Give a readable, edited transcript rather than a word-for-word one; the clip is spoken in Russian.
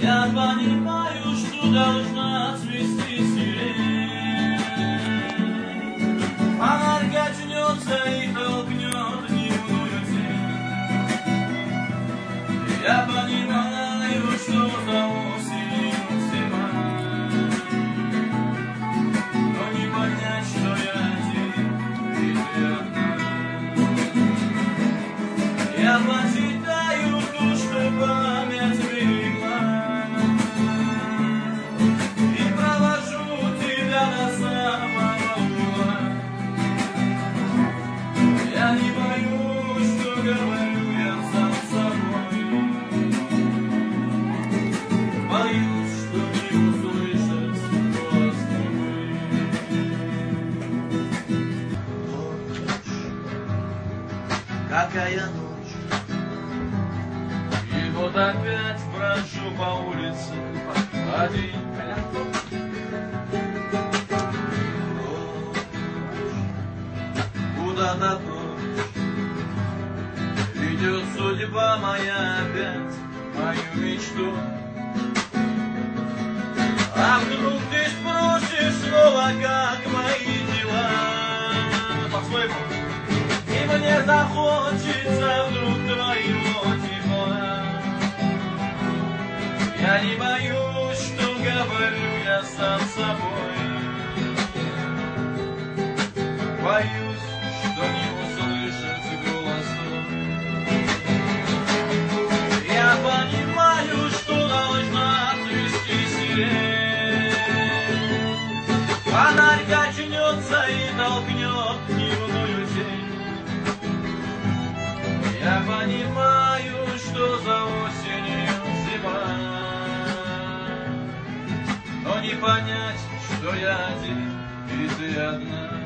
Я понимаю, что должна цвести сирень. Фонарь качнется и толкнет дневную тень. Я понимаю, что за осенью зима, но не понять, что я один, и ты одна. Я почитаю то, что память берегла, и провожу тебя до самого угла. Я не боюсь, что говорю я сам с собой. Боюсь, что не услышать голос твой. Какая ночь, и вот опять брожу по улице один. Куда-то прочь ведет судьба моя опять мою мечту. А вдруг ты спросишь снова, как мои дела? По-своему. И мне захочется вдруг твоего тепла. Я не боюсь, что говорю я сам собой. Боюсь, что не услышать голос твой. Я понимаю, что должна цвести сирень. Фонарь качнется и толкнет дневную тень. Я понимаю, что за осенью зима, но не понять, что я один, и ты одна.